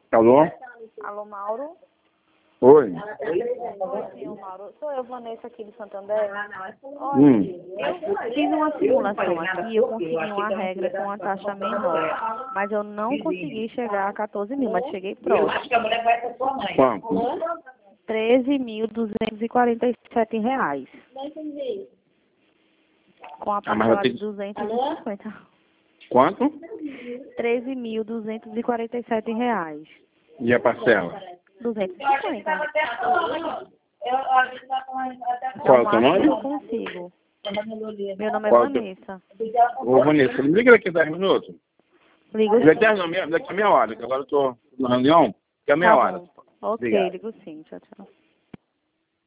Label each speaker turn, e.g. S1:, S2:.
S1: Alô?
S2: Alô, Mauro?
S1: Oi.
S2: Oi, senhor Mauro. Sou eu, Vanessa, aqui de Santander. Olha, eu fiz uma simulação aqui, eu consegui uma regra com uma taxa menor, mas eu não consegui chegar a 14 mil, mas cheguei próximo.
S1: Quanto?
S2: R$ 13.247. Com a
S1: mas
S2: parcela
S1: vai ter
S2: de 250.
S1: Quanto?
S2: R$ 13.247.
S1: E a parcela?
S2: 250.
S1: Qual é o seu nome?
S2: Eu consigo. Meu nome é
S1: Qual é o teu-
S2: Vanessa.
S1: Ô, Vanessa, me liga daqui a 10 minutos.
S2: Ligo
S1: Daqui
S2: sim.
S1: a meia hora, que agora eu tô na reunião. Daqui a meia
S2: Tá
S1: hora.
S2: bom. Ok,
S1: Obrigado.
S2: ligo sim. Tchau, tchau.